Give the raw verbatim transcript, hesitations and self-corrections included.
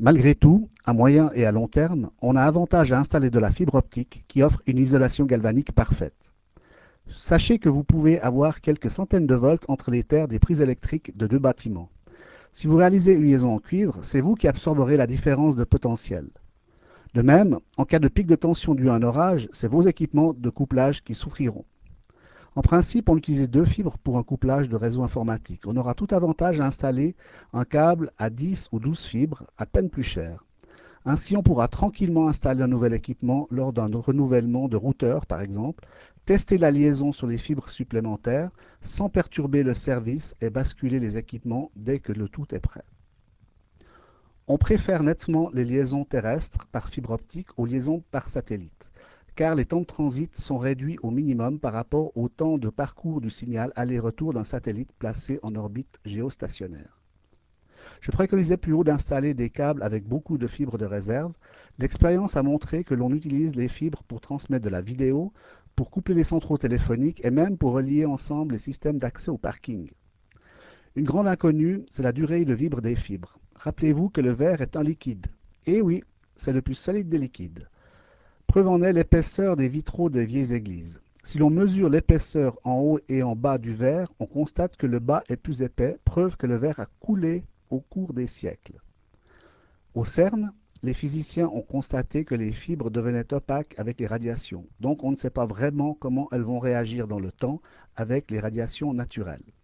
Malgré tout, à moyen et à long terme, on a avantage à installer de la fibre optique qui offre une isolation galvanique parfaite. Sachez que vous pouvez avoir quelques centaines de volts entre les terres des prises électriques de deux bâtiments. Si vous réalisez une liaison en cuivre, c'est vous qui absorberez la différence de potentiel. De même, en cas de pic de tension dû à un orage, c'est vos équipements de couplage qui souffriront. En principe, on utilise deux fibres pour un couplage de réseau informatique. On aura tout avantage à installer un câble à dix ou douze fibres, à peine plus cher. Ainsi, on pourra tranquillement installer un nouvel équipement lors d'un renouvellement de routeur, par exemple, tester la liaison sur les fibres supplémentaires sans perturber le service et basculer les équipements dès que le tout est prêt. On préfère nettement les liaisons terrestres par fibre optique aux liaisons par satellite, car les temps de transit sont réduits au minimum par rapport au temps de parcours du signal aller-retour d'un satellite placé en orbite géostationnaire. Je préconisais plus haut d'installer des câbles avec beaucoup de fibres de réserve. L'expérience a montré que l'on utilise les fibres pour transmettre de la vidéo, pour coupler les centraux téléphoniques et même pour relier ensemble les systèmes d'accès au parking. Une grande inconnue, c'est la durée et le vibre des fibres. Rappelez-vous que le verre est un liquide. Et oui, c'est le plus solide des liquides. Preuve en est l'épaisseur des vitraux des vieilles églises. Si l'on mesure l'épaisseur en haut et en bas du verre, on constate que le bas est plus épais, preuve que le verre a coulé au cours des siècles. Au CERN, les physiciens ont constaté que les fibres devenaient opaques avec les radiations, donc on ne sait pas vraiment comment elles vont réagir dans le temps avec les radiations naturelles.